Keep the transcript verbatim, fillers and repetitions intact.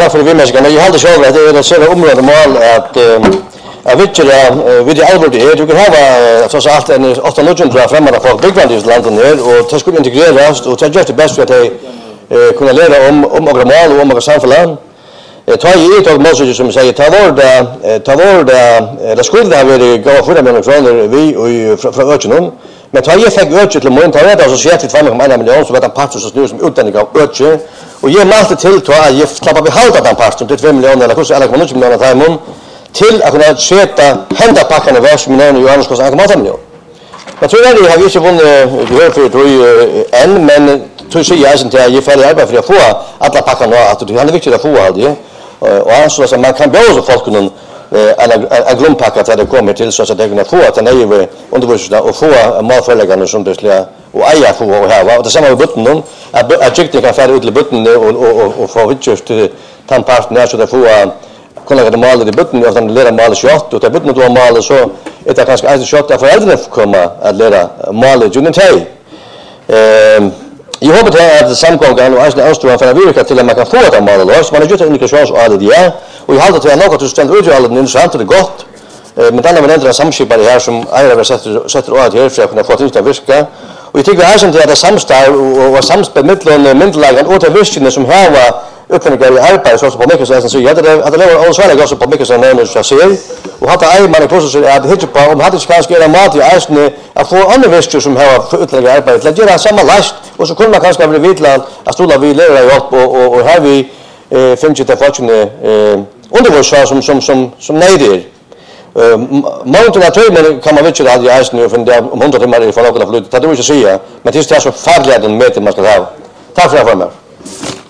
takk for vimenskan. Jeg hadde själv att det är ett sådant område mål att jag vet inte vid det allvar det är. Du kan ha så allt en åtta hundra främmande folk byggande i landet ner och det skulle integreras och det gör det bäst för att de kunna lära om om några mål och om några samhällen. Ta i ett av mål som säger ta vår det ta vår det det skulle ha varit gå för med från vi och från öknen. Men ta i fick öknet till mån ta det så ser det fram emot en miljon så vet en pastor så snur som utan av öknet. Och ge malte till to att jag slappa behalda den pastorn till två miljoner eller hur eller kan miljoner timon till att kunna sätta hända packan i vers miljoner Johannes kostar en komma fem miljoner. Jag tror att det har ju inte vunnit gehör för det än men tror sig jag inte att ge färdig arbete för att få alla packarna att det handlar viktigt att få det och alltså så man kan bjuda folk någon en en glompacka där det kommer till så att det kan få att den är undervisning och få matförläggande som det skulle och eja få och här och det samma med botten att jag kan färda ut till botten och och och få hitchers till tandparten så att få kunna göra mål i botten och sen lära mål shot och det botten då mål så är det kanske ett shot där föräldrarna kommer att lära mål i junior tay. Ehm jag hoppas att det samkommer och alltså Australien för att vi kan till att man kan få det mål löst man har gjort indikations och det ja och jag hade till något att ställa ut alla den intressant och gott. Men då när man ändrar samskipare här som är sätter sätter åt här för att kunna få det att virka. Och jag tycker här som det är samstarv och samspel mellan myndigheterna och det visste som här var utlänningar i arbete så på mycket så så jag hade hade lever all Sverige också på mycket så när jag ser och hade en man i process att hitta på om hade kanske göra mat i Asne att få andra visste som här var utlänningar i arbete att göra samma last och så kunde man kanske bli vitland att stola vi lära upp och och och här vi finns det fortfarande undervisning som som som som nejder. Mountain att men kan man väl inte ha Asne och fundera om hundra timmar i förlaget av flyt. Det vill jag säga men det är så farligt den möte man ska ha. Tack för det.